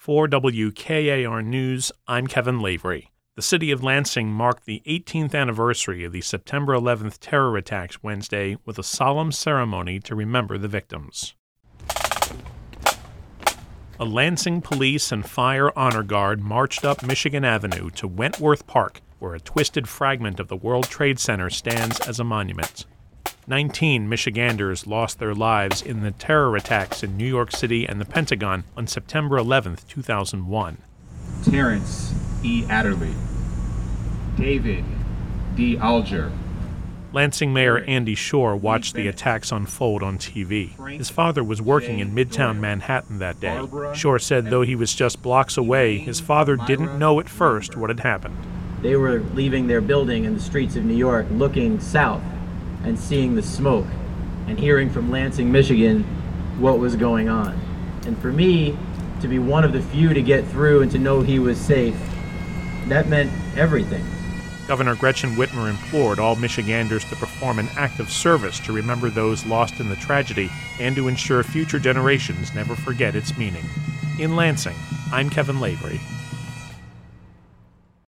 For WKAR News, I'm Kevin Lavery. The city of Lansing marked the 18th anniversary of the September 11th terror attacks Wednesday with a solemn ceremony to remember the victims. A Lansing Police and Fire Honor Guard marched up Michigan Avenue to Wentworth Park, where a twisted fragment of the World Trade Center stands as a monument. 19 Michiganders lost their lives in the terror attacks in New York City and the Pentagon on September 11, 2001. Terrence E. Adderley, David D. Alger. Lansing Mayor Andy Shore watched the attacks unfold on TV. His father was working in Midtown Manhattan that day. Shore said though he was just blocks away, his father didn't know at first what had happened. They were leaving their building in the streets of New York, looking south and seeing the smoke and hearing from Lansing, Michigan, what was going on. And for me, to be one of the few to get through and to know he was safe, that meant everything. Governor Gretchen Whitmer implored all Michiganders to perform an act of service to remember those lost in the tragedy and to ensure future generations never forget its meaning. In Lansing, I'm Kevin Lavery.